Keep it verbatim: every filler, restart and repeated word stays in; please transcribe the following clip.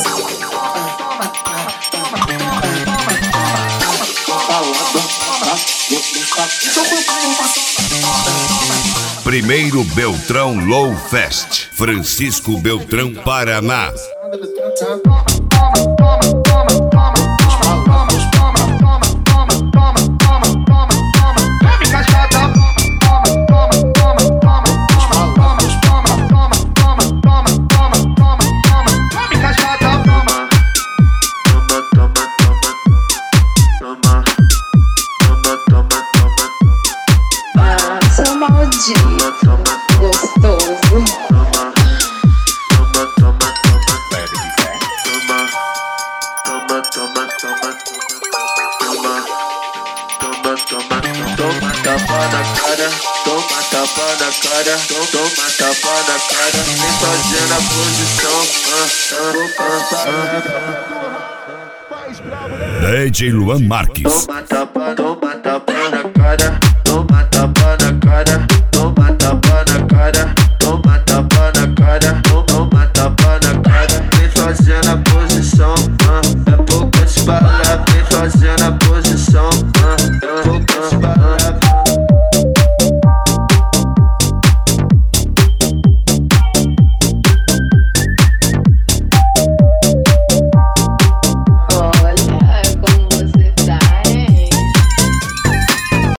Primeiro Beltrão Low Fest, Francisco Beltrão, Paraná. Gostoso. Toma tapa na cara, toma tapa na cara, toma tapa na cara, vem fazendo a posição. D J Luan Marques. Toma tapa, toma